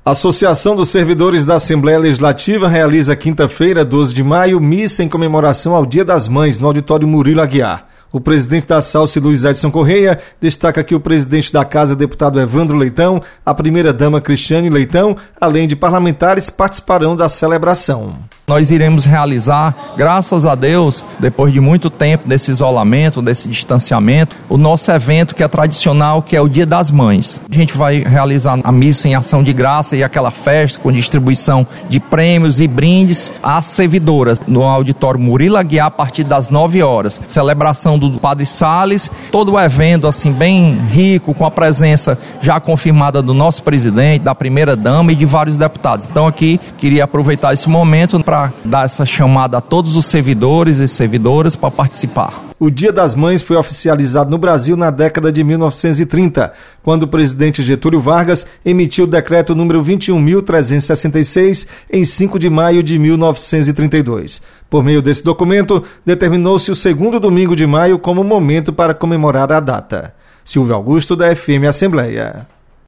A Associação dos Servidores da Assembleia Legislativa realiza quinta-feira, 12 de maio, missa em comemoração ao Dia das Mães, no auditório Murilo Aguiar. O presidente da SALSE, Luiz Edson Correia, destaca que o presidente da Casa, deputado Evandro Leitão, a primeira-dama Cristiane Leitão, além de parlamentares, participarão da celebração. Nós iremos realizar, graças a Deus, depois de muito tempo desse isolamento, desse distanciamento, o nosso evento que é tradicional, que é o Dia das Mães. A gente vai realizar a missa em ação de graça e aquela festa com distribuição de prêmios e brindes às servidoras no auditório Murilo Aguiar a partir das 9 horas. Celebração do Padre Salles, todo o evento assim bem rico, com a presença já confirmada do nosso presidente, da primeira-dama e de vários deputados. Então aqui queria aproveitar esse momento para dar essa chamada a todos os servidores e servidoras para participar. O Dia das Mães foi oficializado no Brasil na década de 1930, quando o presidente Getúlio Vargas emitiu o decreto número 21.366 em 5 de maio de 1932. Por meio desse documento, determinou-se o segundo domingo de maio como momento para comemorar a data. Silvio Augusto, da FM Assembleia.